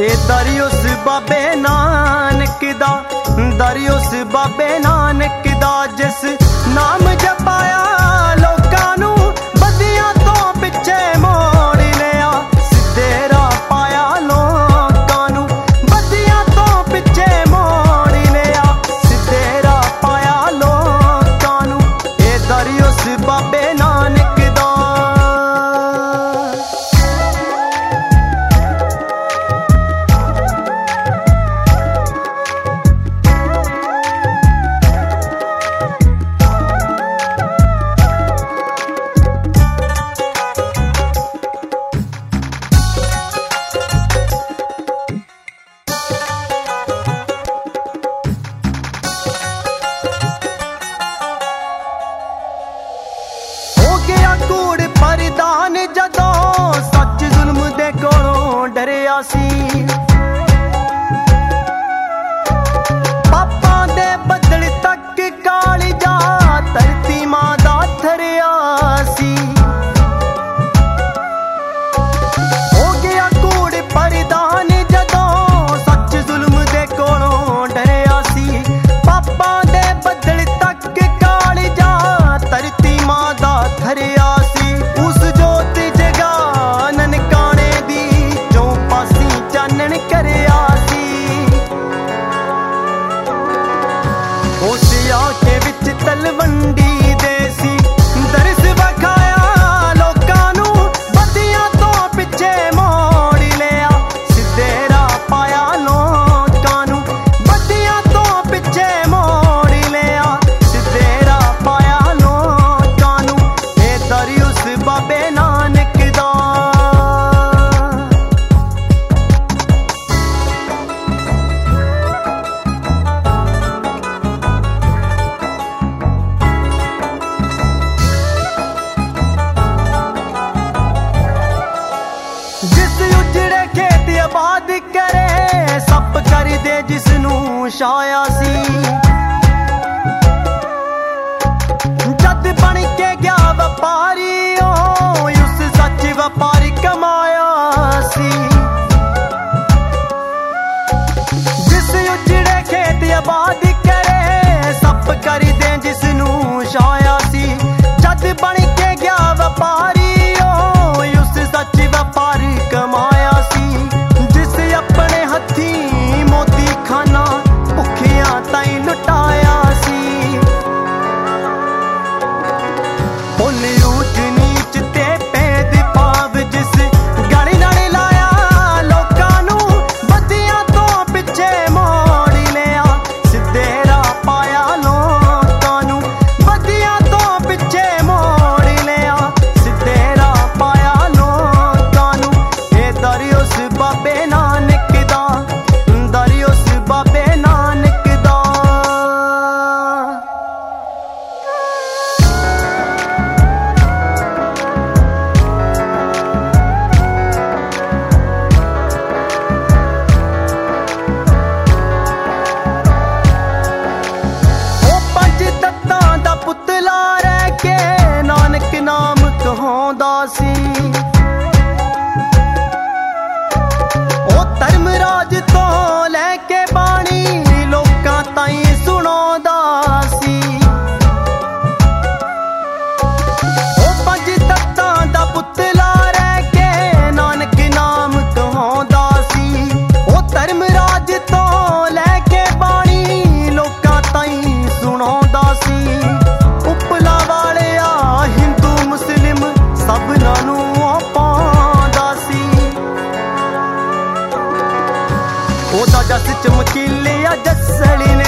दर उस बाबे नानक दा, दर उस बाबे नानक दा जिस नाम जपाया लोकां नू बदियां तो पिछे मोड़ लिया, सीधे राह पाया लोकां नू बदियां तो पिछे मोड़ लिया, सीधे राह पाया लोकां नू ए दर उस बाबे नानक दा। कूड़ परिधान जदों सच जुल्म दे कोलों डरिया सी, पापा दे बदल तक काली जा धरती मां दा थरिया सी। हो गया कूड़ परिधान जदों सच जुल्म दे कोलों डरिया सी, पापा दे बदल तक काली जा धरती मां दा थरिया। उस जोत जगा ननकाने दी जो पासी चानन करया सी, उस आके विच तलवंडी दे सी दरस वखाया लोकां नू बदियां तो पिछे मोड़ लिया, सीधे राह पाया लोकां नू बदियां तो पिछे मोड़ लिया, सीधे राह पाया लोकां नू ए दर उस बाबे नानक दा। जिस उजड़े खेत आबाद करे सप कर दे जिसनू छाया सी, जद बन के गया व्यापारी उस सच व्यापारी कमाया सी। जिस उजड़े खेत आबाद करे सप कर दे जिसनू छाया सी, जद बन के गया व्यापारी उस सच व्यापारी कमाया सी। जिस अपने हथी मोती खाना भुखियां ताई लुटाया सी, उन ऊंच नीच ते भेद भाव जिस गली नाल लाया लोकां नू बदियां तो पिछे मोड़ लिया, सीधे राह पाया लोकां नू बदियां तो पिछे मोड़ लिया, सीधे राह पाया लोकां नू ए दर उस बाबे नानक दा, दर उस बाबे नानक दा। पुतला रह के नानक नाम कहांदा सी, ओ धर्मराज तो लैके बाणी लोकां ताईं सुणांदा सी। ओ पंज तत्तां दा पुतला रह के नानक नाम कहांदा सी, ओ धर्मराज तो लैके बाणी लोकां ताईं सुणांदा सी। उपला वाले हिंदू मुस्लिम सबना नू पांदा सी, ओदा जस चमकीलिया जसली ने